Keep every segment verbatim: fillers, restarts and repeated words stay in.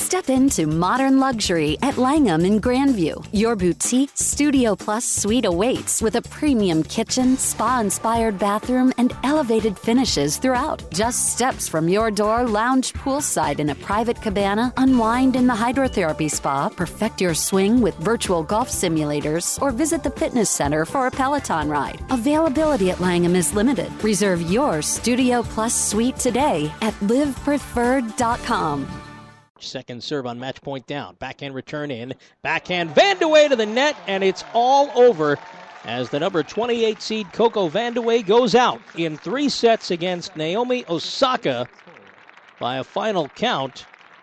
Step into modern luxury at Langham in Grandview. Your boutique Studio Plus suite awaits with a premium kitchen, spa-inspired bathroom, and elevated finishes throughout. Just steps from your door, lounge poolside in a private cabana, unwind in the hydrotherapy spa, perfect your swing with virtual golf simulators, or visit the fitness center for a Peloton ride. Availability at Langham is limited. Reserve your Studio Plus suite today at live preferred dot com. Second serve on match point down. Backhand return in. Backhand Vandeweghe to the net, and it's all over as the number twenty-eight seed Coco Vandeweghe goes out in three sets against Naomi Osaka by a final count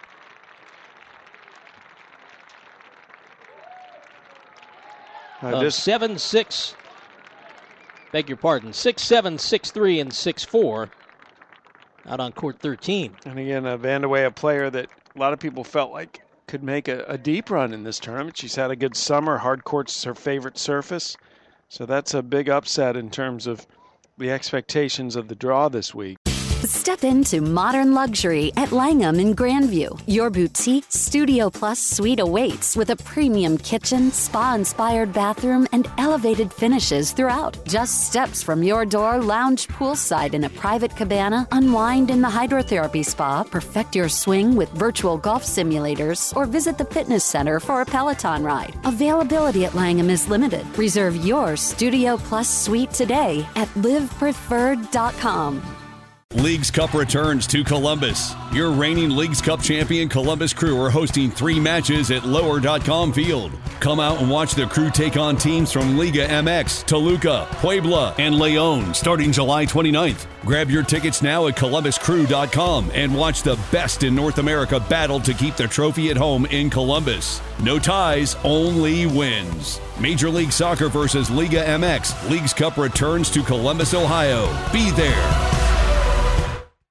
of seven six. Beg your pardon. six seven, six three, and six four out on court thirteen. And again, uh, Vandeweghe, a player that a lot of people felt like could make a, a deep run in this tournament. She's had a good summer. Hard court's her favorite surface. So that's a big upset in terms of the expectations of the draw this week. Step into modern luxury at Langham in Grandview. Your boutique Studio Plus suite awaits with a premium kitchen, spa-inspired bathroom, and elevated finishes throughout. Just steps from your door, lounge poolside in a private cabana, unwind in the hydrotherapy spa, perfect your swing with virtual golf simulators, or visit the fitness center for a Peloton ride. Availability at Langham is limited. Reserve your Studio Plus suite today at live preferred dot com. Leagues Cup returns to Columbus. Your reigning Leagues Cup champion Columbus Crew are hosting three matches at lower dot com field. Come out and watch the Crew take on teams from Liga M X, Toluca, Puebla, and Leon starting July twenty-ninth. Grab your tickets now at columbus crew dot com and watch the best in North America battle to keep the trophy at home in Columbus. No ties, only wins. Major League Soccer versus Liga M X. Leagues Cup returns to Columbus, Ohio. Be there.